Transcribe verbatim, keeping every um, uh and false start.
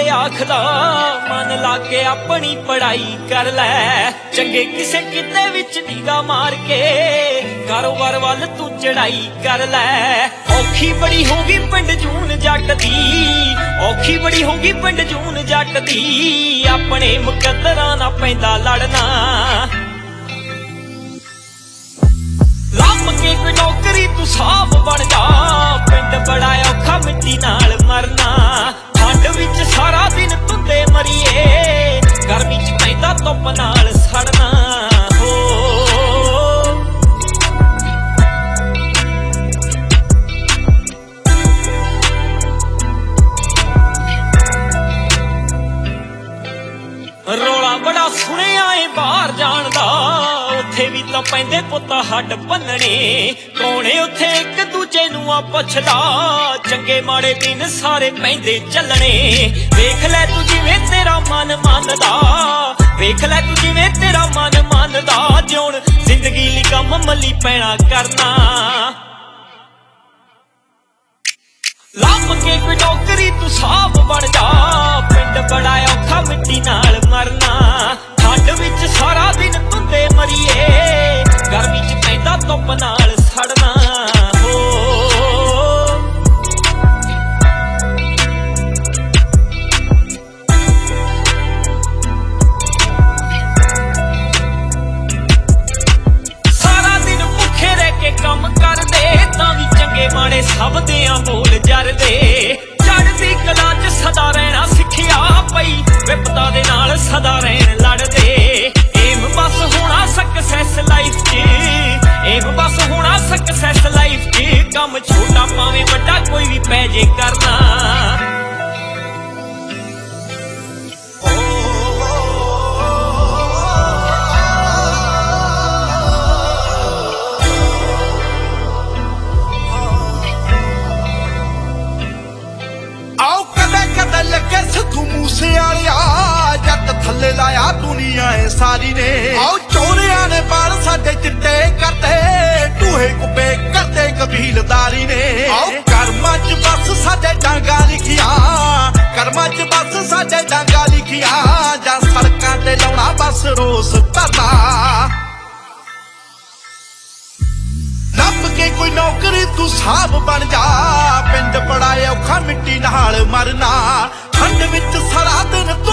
आखदा मन ला के अपनी पढ़ाई कर लै चंगे किसे किते विच निगाह मार के कारोबार वल तू चढ़ाई कर लै औखी बड़ी होगी पिंड जून जट दी औखी बड़ी होगी पिंड जून जट दी अपने मुकद्दरां नाल पैंदा लड़ना लभ के कोई नौकरी तू साफ बन जा पिंड बड़ा औखा मिट्टी नाल मरना ठंड विच सारा दिन धुंदे मरीए गर्मी च पैंदा धुप नाल सड़ना हो रौला बड़ा सुनिया है बाहर जान दा उत्थे भी तां पैंदे पुत्त हड्ड भन्नणे कौने उत्थे एक दूजे नूं आ पुछदा चंगे माड़े दिन सारे पैंदे चलने वेख लै तू जिवें तेरा मन मनदा वेख लै तू जिवें तेरा मन मनदा जिउण जिंदगी लई कम मली पैना करना लभ के कोई नौकरी तू साफ बन जा पिंड बड़ा औखा मिट्टी नाल मरना ठंड विच सारा दिन धुंदे मरीए गर्मी च पैंदा धुप नाल सड़ना हो सारा दिन भुखे रह के कम करदे तां वी चंगे माड़े सब दियां बोल जरदे चढ़दी कला च सदा रहना सिखिया पई विपता दे नाल सदा रहन लड़दे एम बस होना सक्सेस लाइफ च एम बस होना सक्सेस लाइफ च कम छोटा भावें वड्डा कोई भी पै जे करना जट थले लाया दुनिया है सारी ने आओ चोरिया ने बाल साडे चिट्टे करते टूहे कुबे करते कबीलदारी ने आओ कर्मा च बस साडे डांगा लिखिया कर्मा च बस साडे डांगा लिखिया जा सड़कां ते लाउणा बस रोस धरना लभ के कोई नौकरी तू साफ बन जा पिंड बड़ा औखा मिट्टी नाल मरना ठंड विच सारा दिन